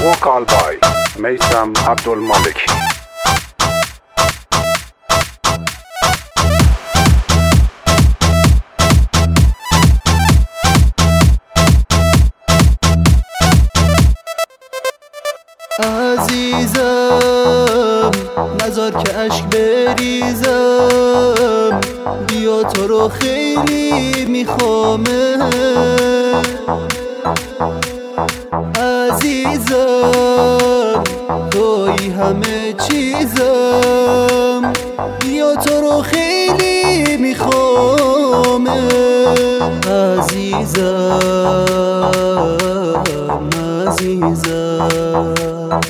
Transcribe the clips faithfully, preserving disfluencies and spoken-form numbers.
Vocal by میثم عبدالمالکی. عزیزم نذار که عشق بریزم، بیا تو رو خیلی میخوامه. عزیزم توی همه چیزم، بیا تو رو خیلی میخوامه. عزیزم عزیزم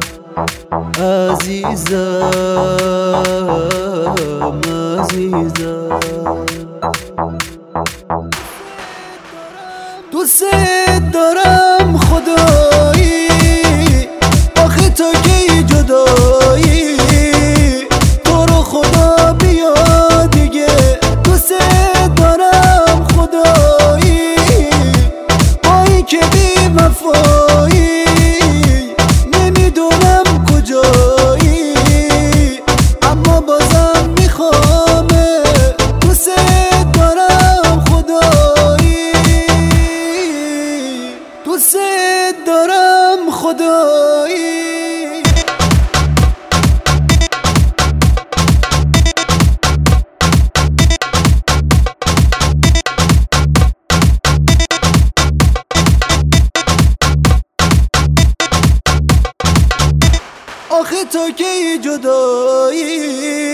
عزیزم عزیزم دوست دارم خدایی، آخه تو کی جدایی، تو رو خدا بیا دیگه. دوست دارم خدایی، با این که بی وفایی، نمیدونم کجایی اما بازم میخوامه. دوست دارم خدایی، دوست دارم خدایی. آخه تو کی جدایی،